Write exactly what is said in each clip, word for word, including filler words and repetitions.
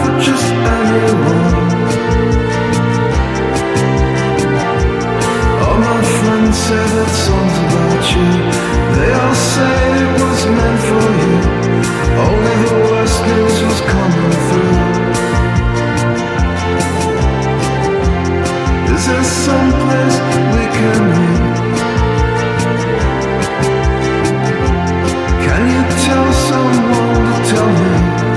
for just anyone. All my friends say that songs about you. They all say it was meant for you. Only the worst news was coming through. Is there some place we can meet? Can you tell someone to tell me?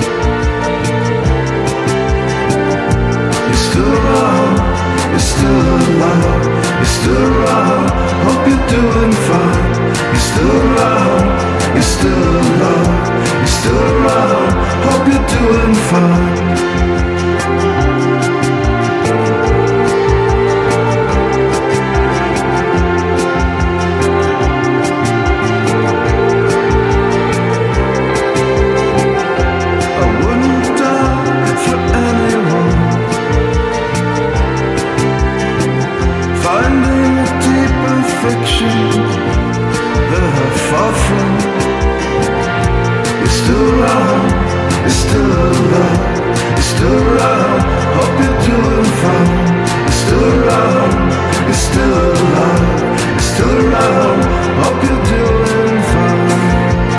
You're still around, you're still alive, you're still around, hope you're doing fine. You're still around, you're still alive, you're still around, hope you're doing fine. Fiction that I fought from. You're still around, you're still alive, you're still around, hope you're doing fine. You're still around, you're still alive, you're still around, hope you're